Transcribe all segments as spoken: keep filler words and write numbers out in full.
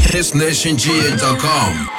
his nation g dot com.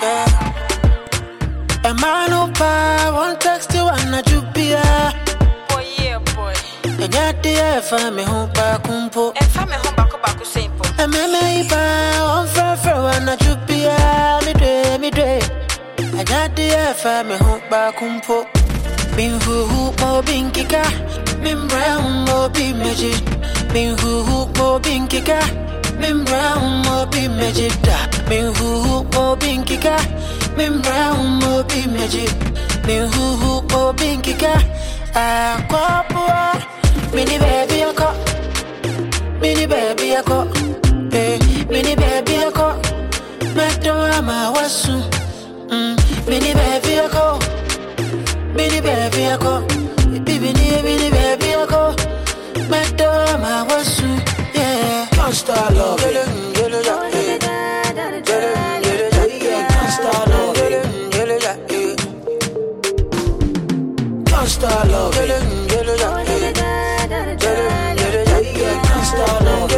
A man who buy one text to an ajubia. Boy, yeah, boy. And yet the family home back kumpo. And family home back back simple. A meme buy one for for an ajubia. Me day, me day. And yet the family home back kumpo. Bin who who mo bin kika. Min brown mo be magic. Bin who who mo bin kika. Min brown mo be magic da. Min who who mo bin kika. Min brown mo be magic. Min who who mo bin kika. Ah kwapua. Mini baby ako. Mini baby ako. Eh, mini baby ako. Meto ama wasu. Mm, mini baby ako. Mini baby ako. Bibi ni mini baby ako. Meto ama wasu. Yeah. Can't start love. Star love, star love,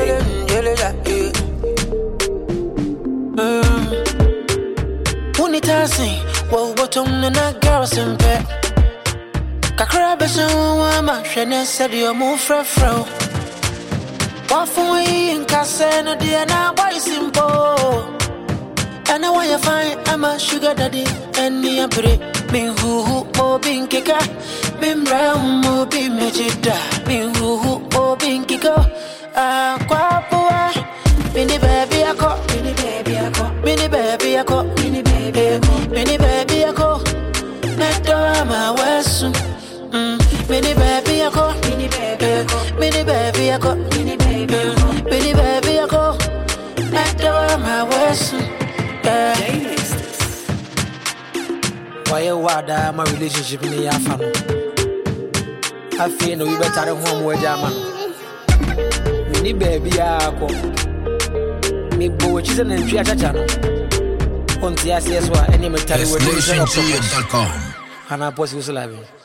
Unitasi, wo bottom na girls in bed. Kakrabe so wama, shene said you move fra fra. Wafu in Casena, dear, now why simple? And I want you find I'm a sugar daddy, and me a pretty. Me who who mo bin kika. Min brown mo be mejida. Min who who mo bin kiko. Ah kwapua. Mini baby ako. Mini baby ako. Mini baby ako. Mini baby ako. Mini baby ako. Meto ama wesu. Mm. Mini baby ako. Mini baby ako. Mini baby ako. Mini baby ako. Mini baby ako. Meto ama wesu. Yeah. Why wada my relationship in the afano? I feel no we better home where German. Mini baby ako. Me bo chizen and theater channel. On the S S wa any metal with his nation g dot com. And I post you live.